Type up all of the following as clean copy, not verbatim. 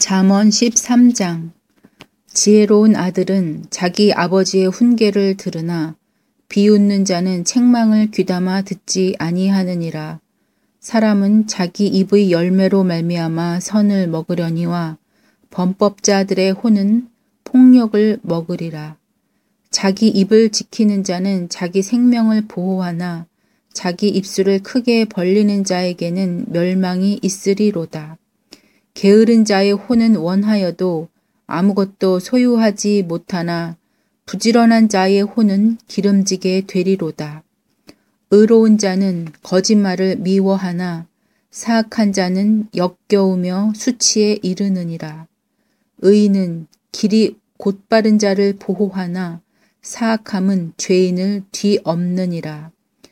잠언 13장. 지혜로운 아들은 자기 아버지의 훈계를 들으나 비웃는 자는 책망을 귀담아 듣지 아니하느니라. 사람은 자기 입의 열매로 말미암아 선을 먹으려니와 범법자들의 혼은 폭력을 먹으리라. 자기 입을 지키는 자는 자기 생명을 보호하나 자기 입술을 크게 벌리는 자에게는 멸망이 있으리로다. 게으른 자의 혼은 원하여도 아무것도 소유하지 못하나 부지런한 자의 혼은 기름지게 되리로다. 의로운 자는 거짓말을 미워하나 사악한 자는 역겨우며 수치에 이르느니라. 의인은 길이 곧바른 자를 보호하나 사악함은 죄인을 뒤엎느니라.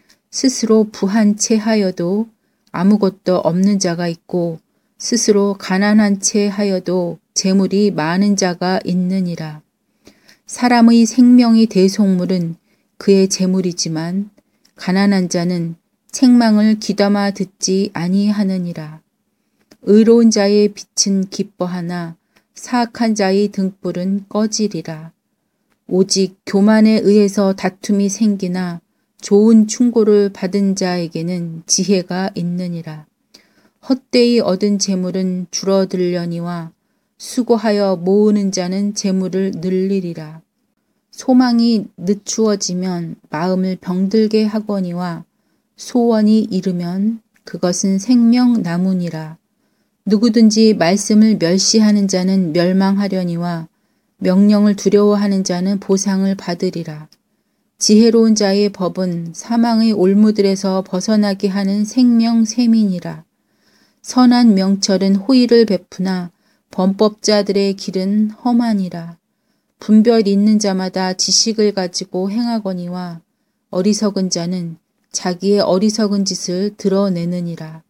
스스로 부한 채 하여도 아무것도 없는 자가 있고 스스로 가난한 채 하여도 재물이 많은 자가 있느니라. 사람의 생명이 대속물은 그의 재물이지만 가난한 자는 책망을 귀담아 듣지 아니하느니라. 의로운 자의 빛은 기뻐하나 사악한 자의 등불은 꺼지리라. 오직 교만에 의해서 다툼이 생기나 좋은 충고를 받은 자에게는 지혜가 있느니라. 헛되이 얻은 재물은 줄어들려니와 수고하여 모으는 자는 재물을 늘리리라. 소망이 늦추어지면 마음을 병들게 하거니와 소원이 이르면 그것은 생명나무니라. 누구든지 말씀을 멸시하는 자는 멸망하려니와 명령을 두려워하는 자는 보상을 받으리라. 지혜로운 자의 법은 사망의 올무들에서 벗어나게 하는 생명샘이니라. 선한 명철은 호의를 베푸나 범법자들의 길은 험하니라. 분별 있는 자마다 지식을 가지고 행하거니와 어리석은 자는 자기의 어리석은 짓을 드러내느니라.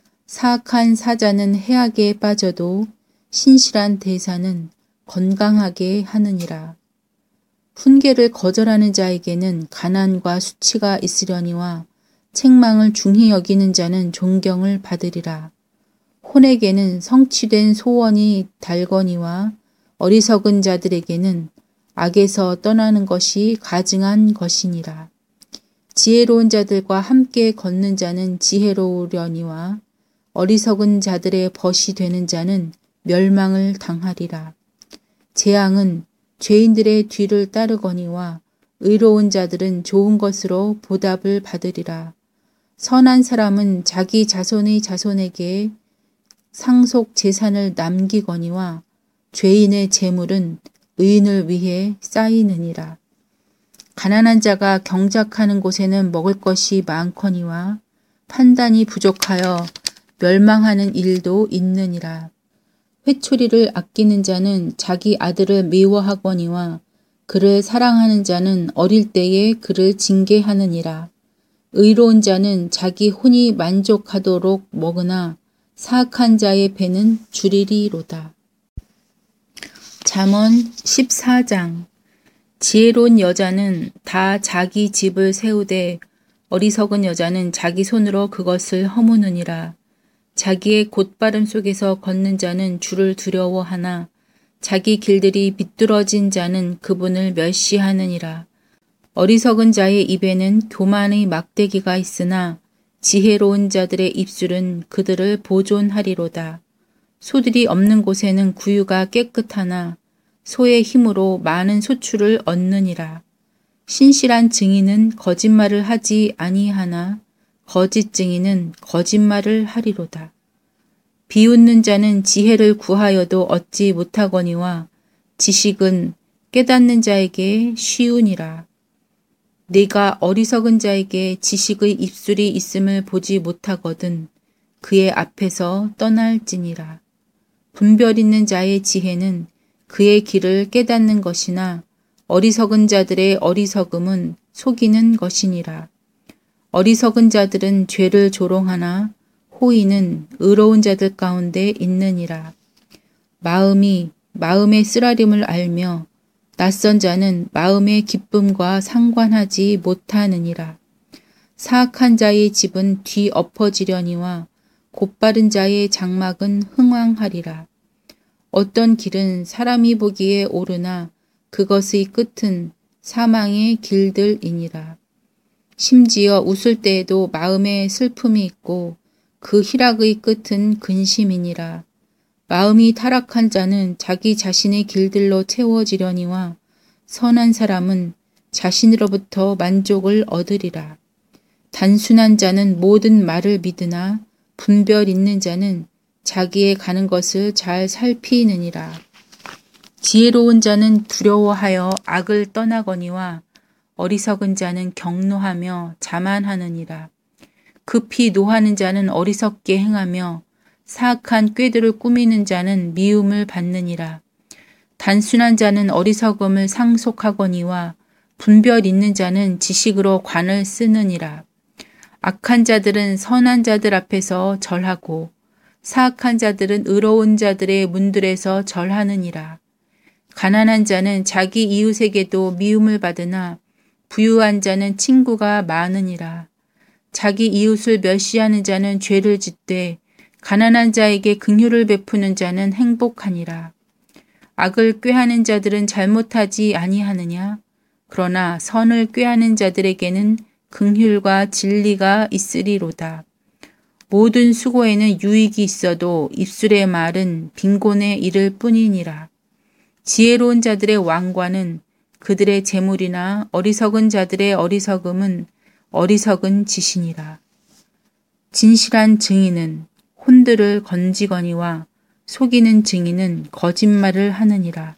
사악한 사자는 해악에 빠져도 신실한 대사는 건강하게 하느니라. 훈계를 거절하는 자에게는 가난과 수치가 있으려니와 책망을 중히 여기는 자는 존경을 받으리라. 혼에게는 성취된 소원이 달거니와 어리석은 자들에게는 악에서 떠나는 것이 가증한 것이니라. 지혜로운 자들과 함께 걷는 자는 지혜로우려니와 어리석은 자들의 벗이 되는 자는 멸망을 당하리라. 재앙은 죄인들의 뒤를 따르거니와 의로운 자들은 좋은 것으로 보답을 받으리라. 선한 사람은 자기 자손의 자손에게 상속 재산을 남기거니와 죄인의 재물은 의인을 위해 쌓이느니라. 가난한 자가 경작하는 곳에는 먹을 것이 많거니와 판단이 부족하여 멸망하는 일도 있느니라. 회초리를 아끼는 자는 자기 아들을 미워하거니와 그를 사랑하는 자는 어릴 때에 그를 징계하느니라. 의로운 자는 자기 혼이 만족하도록 먹으나 사악한 자의 배는 줄이리로다. 잠언 14장. 지혜로운 여자는 다 자기 집을 세우되 어리석은 여자는 자기 손으로 그것을 허무느니라. 자기의 곧바름 속에서 걷는 자는 주를 두려워하나 자기 길들이 비뚤어진 자는 그분을 멸시하느니라. 어리석은 자의 입에는 교만의 막대기가 있으나 지혜로운 자들의 입술은 그들을 보존하리로다. 소들이 없는 곳에는 구유가 깨끗하나 소의 힘으로 많은 소출을 얻느니라. 신실한 증인은 거짓말을 하지 아니하나 거짓 증인은 거짓말을 하리로다. 비웃는 자는 지혜를 구하여도 얻지 못하거니와 지식은 깨닫는 자에게 쉬우니라. 네가 어리석은 자에게 지식의 입술이 있음을 보지 못하거든 그의 앞에서 떠날지니라. 분별 있는 자의 지혜는 그의 길을 깨닫는 것이나 어리석은 자들의 어리석음은 속이는 것이니라. 어리석은 자들은 죄를 조롱하나 호의는 의로운 자들 가운데 있느니라. 마음이 마음의 쓰라림을 알며 낯선 자는 마음의 기쁨과 상관하지 못하느니라. 사악한 자의 집은 뒤엎어지려니와 곧바른 자의 장막은 흥왕하리라. 어떤 길은 사람이 보기에 오르나 그것의 끝은 사망의 길들이니라. 심지어 웃을 때에도 마음에 슬픔이 있고 그 희락의 끝은 근심이니라. 마음이 타락한 자는 자기 자신의 길들로 채워지려니와 선한 사람은 자신으로부터 만족을 얻으리라. 단순한 자는 모든 말을 믿으나 분별 있는 자는 자기의 가는 것을 잘 살피느니라. 지혜로운 자는 두려워하여 악을 떠나거니와 어리석은 자는 격노하며 자만하느니라. 급히 노하는 자는 어리석게 행하며 사악한 꾀들을 꾸미는 자는 미움을 받느니라. 단순한 자는 어리석음을 상속하거니와 분별 있는 자는 지식으로 관을 쓰느니라. 악한 자들은 선한 자들 앞에서 절하고 사악한 자들은 의로운 자들의 문들에서 절하느니라. 가난한 자는 자기 이웃에게도 미움을 받으나 부유한 자는 친구가 많으니라. 자기 이웃을 멸시하는 자는 죄를 짓되 가난한 자에게 긍휼을 베푸는 자는 행복하니라. 악을 꾀하는 자들은 잘못하지 아니하느냐? 그러나 선을 꾀하는 자들에게는 긍휼과 진리가 있으리로다. 모든 수고에는 유익이 있어도 입술의 말은 빈곤에 이를 뿐이니라. 지혜로운 자들의 왕관은 그들의 재물이나 어리석은 자들의 어리석음은 어리석은 짓이니라. 진실한 증인은 혼들을 건지거니와 속이는 증인은 거짓말을 하느니라.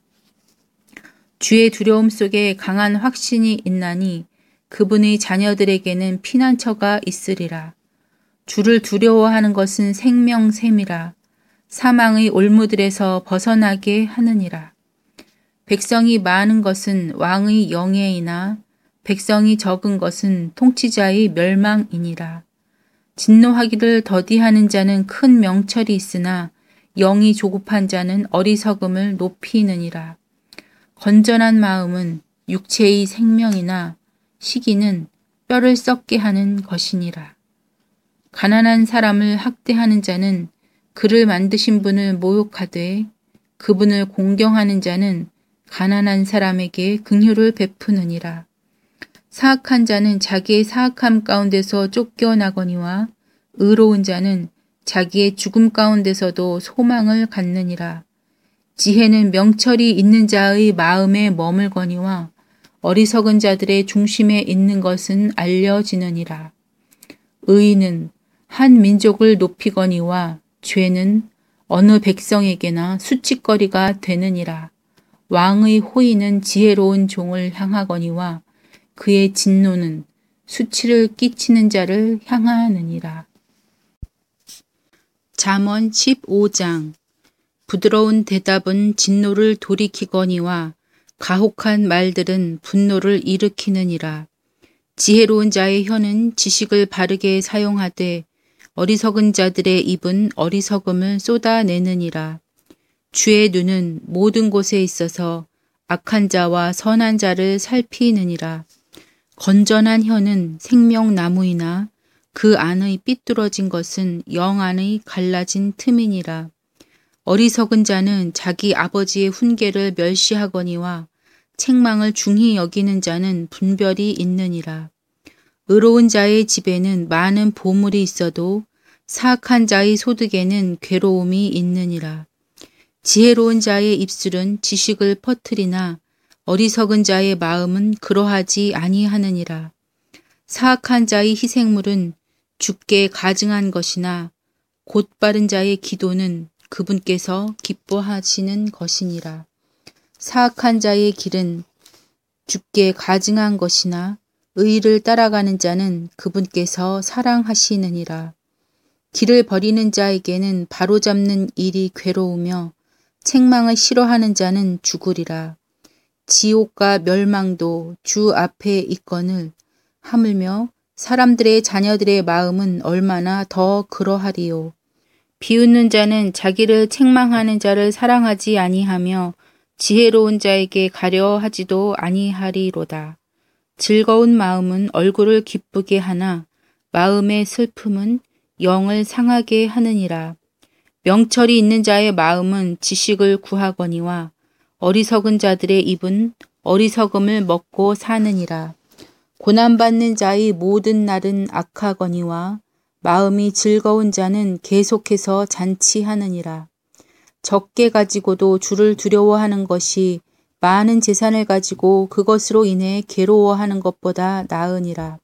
주의 두려움 속에 강한 확신이 있나니 그분의 자녀들에게는 피난처가 있으리라. 주를 두려워하는 것은 생명샘이라. 사망의 올무들에서 벗어나게 하느니라. 백성이 많은 것은 왕의 영예이나 백성이 적은 것은 통치자의 멸망이니라. 진노하기를 더디하는 자는 큰 명철이 있으나 영이 조급한 자는 어리석음을 높이느니라. 건전한 마음은 육체의 생명이나 시기는 뼈를 썩게 하는 것이니라. 가난한 사람을 학대하는 자는 그를 만드신 분을 모욕하되 그분을 공경하는 자는 가난한 사람에게 긍휼을 베푸느니라. 사악한 자는 자기의 사악함 가운데서 쫓겨나거니와 의로운 자는 자기의 죽음 가운데서도 소망을 갖느니라. 지혜는 명철이 있는 자의 마음에 머물거니와 어리석은 자들의 중심에 있는 것은 알려지느니라. 의인은 한 민족을 높이거니와 죄는 어느 백성에게나 수치거리가 되느니라. 왕의 호의는 지혜로운 종을 향하거니와 그의 진노는 수치를 끼치는 자를 향하느니라. 잠언 15장. 부드러운 대답은 진노를 돌이키거니와 가혹한 말들은 분노를 일으키느니라. 지혜로운 자의 혀는 지식을 바르게 사용하되 어리석은 자들의 입은 어리석음을 쏟아내느니라. 주의 눈은 모든 곳에 있어서 악한 자와 선한 자를 살피느니라. 건전한 혀는 생명나무이나 그 안의 삐뚤어진 것은 영 안의 갈라진 틈이니라. 어리석은 자는 자기 아버지의 훈계를 멸시하거니와 책망을 중히 여기는 자는 분별이 있느니라. 의로운 자의 집에는 많은 보물이 있어도 사악한 자의 소득에는 괴로움이 있느니라. 지혜로운 자의 입술은 지식을 퍼뜨리나 어리석은 자의 마음은 그러하지 아니하느니라. 사악한 자의 희생물은 주께 가증한 것이나 곧바른 자의 기도는 그분께서 기뻐하시는 것이니라. 사악한 자의 길은 주께 가증한 것이나 의를 따라가는 자는 그분께서 사랑하시느니라. 길을 버리는 자에게는 바로잡는 일이 괴로우며 책망을 싫어하는 자는 죽으리라. 지옥과 멸망도 주 앞에 있거늘 하물며 사람들의 자녀들의 마음은 얼마나 더 그러하리요. 비웃는 자는 자기를 책망하는 자를 사랑하지 아니하며 지혜로운 자에게 가려 하지도 아니하리로다. 즐거운 마음은 얼굴을 기쁘게 하나 마음의 슬픔은 영을 상하게 하느니라. 명철이 있는 자의 마음은 지식을 구하거니와 어리석은 자들의 입은 어리석음을 먹고 사느니라. 고난받는 자의 모든 날은 악하거니와 마음이 즐거운 자는 계속해서 잔치하느니라. 적게 가지고도 주를 두려워하는 것이 많은 재산을 가지고 그것으로 인해 괴로워하는 것보다 나으니라.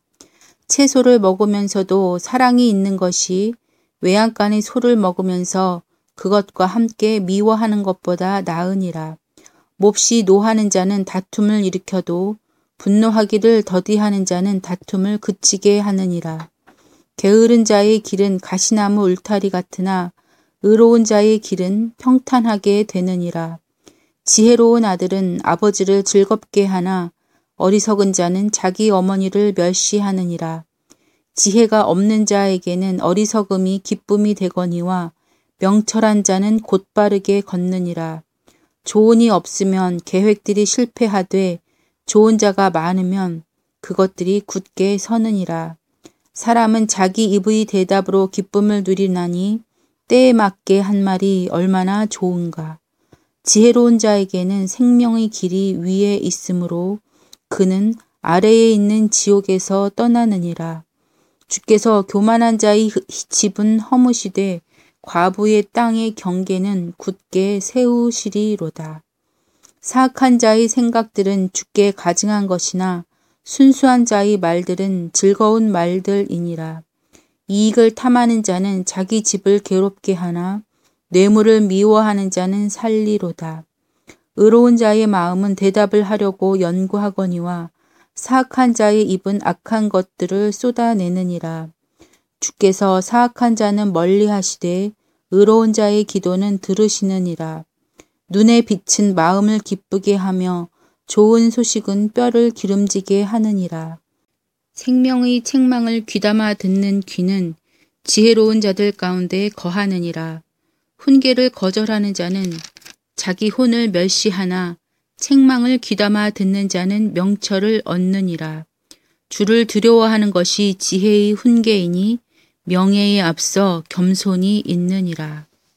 채소를 먹으면서도 사랑이 있는 것이 외양간의 소를 먹으면서 그것과 함께 미워하는 것보다 나으니라. 몹시 노하는 자는 다툼을 일으켜도 분노하기를 더디하는 자는 다툼을 그치게 하느니라. 게으른 자의 길은 가시나무 울타리 같으나 의로운 자의 길은 평탄하게 되느니라. 지혜로운 아들은 아버지를 즐겁게 하나 어리석은 자는 자기 어머니를 멸시하느니라. 지혜가 없는 자에게는 어리석음이 기쁨이 되거니와 명철한 자는 곧바르게 걷느니라. 조언이 없으면 계획들이 실패하되 좋은 자가 많으면 그것들이 굳게 서느니라. 사람은 자기 입의 대답으로 기쁨을 누리나니 때에 맞게 한 말이 얼마나 좋은가. 지혜로운 자에게는 생명의 길이 위에 있으므로 그는 아래에 있는 지옥에서 떠나느니라. 주께서 교만한 자의 집은 허무시되 과부의 땅의 경계는 굳게 세우시리로다. 사악한 자의 생각들은 주께 가증한 것이나 순수한 자의 말들은 즐거운 말들이니라. 이익을 탐하는 자는 자기 집을 괴롭게 하나 뇌물을 미워하는 자는 살리로다. 의로운 자의 마음은 대답을 하려고 연구하거니와 사악한 자의 입은 악한 것들을 쏟아내느니라. 주께서 사악한 자는 멀리 하시되 의로운 자의 기도는 들으시느니라. 눈의 빛은 마음을 기쁘게 하며 좋은 소식은 뼈를 기름지게 하느니라. 생명의 책망을 귀담아 듣는 귀는 지혜로운 자들 가운데 거하느니라. 훈계를 거절하는 자는 자기 혼을 멸시하나 책망을 귀담아 듣는 자는 명철을 얻느니라. 주를 두려워하는 것이 지혜의 훈계이니 명예에 앞서 겸손이 있느니라.